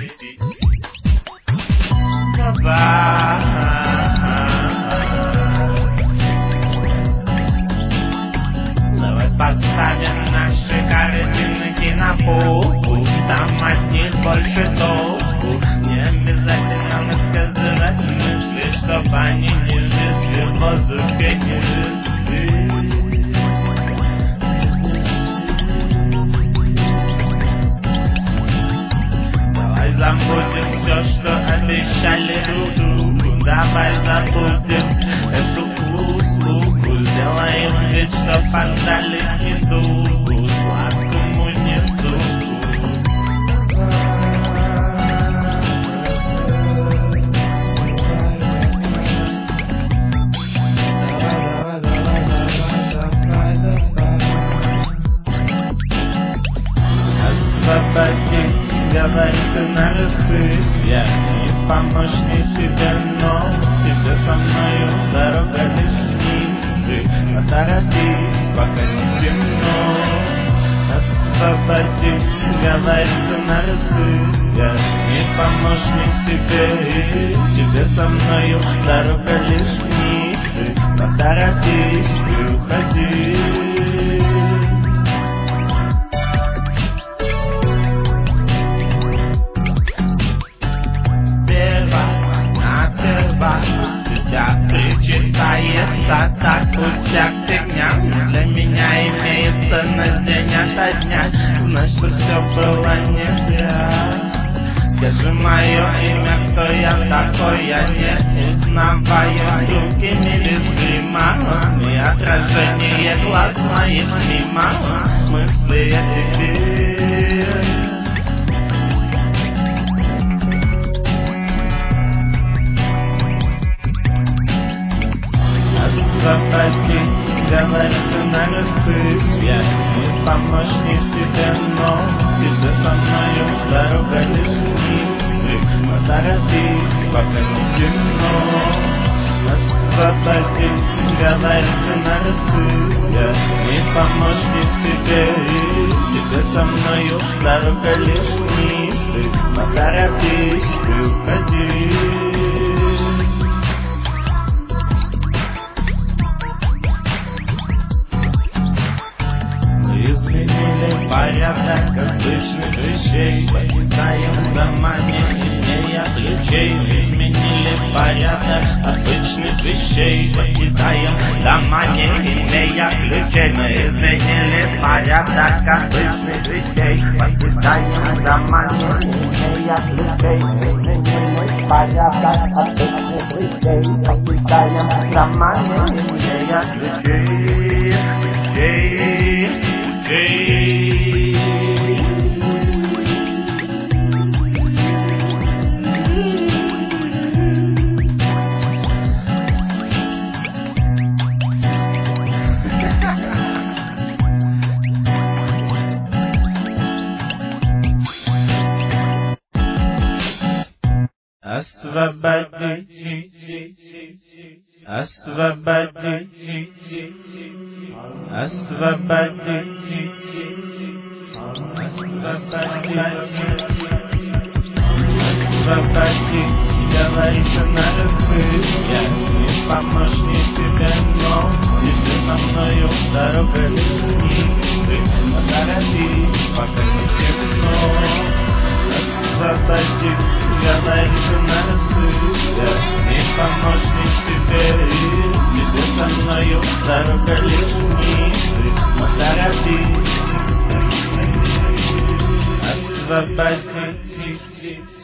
Давай поставим наши картинки на полку, там от них больше толку. Не обязательно высказывать мысли, чтоб они не жили в воздухе, не жили. Давай забудем все, что обещали друг другу. Давай забудем эту услугу. Сделаем вид, что поддались недугу, сладкому недугу. Освободись, говорит нарцисс. Я не помощник тебе, но тебе со мною дорога лишь вниз. Ты поторопись, пока не темно. Освободись, говорит нарцисс. Я не помощник тебе, тебе со мною дорога лишь вниз. Ты поторопись, ты уходи. Причитается так пустяк фигня. Для меня имеет ценность день ото дня. Значит, что все было не зря. Скажи мое имя, кто я такой, я не узнаваю. Другими без грима и отражение глаз моих мимо. Мысли о тебе. Освободись, говорит нарцисс. Я не помощник тебе, но тебе со мною дорога лишь вниз. Ты поторопись, пока не темно. Освободись, говорит нарцисс. Я не помощник тебе, тебе со мною дорога лишь вниз. Ты поторопись, ты уходи. Порядок обычных вещей, покидаем дома, не имея ключей. Изменили порядок обычных вещей, покидаем дома, не имея ключей. Мы изменили порядок обычных вещей, покидаем дома, не имея ключей. Мы изменили порядок обычных вещей, покидаем дома, не имея ключей. Освободись, освободись, освободись, освободись, говорит нарцисс. Я не помощник тебе, но тебе со мною дорога лишь вниз. Ты поторопись, пока не темно. Освободись, говорит нарцисс. Я не помощник тебе, тебе со мною дорога лишь вниз. Ты поторопись. Освободись.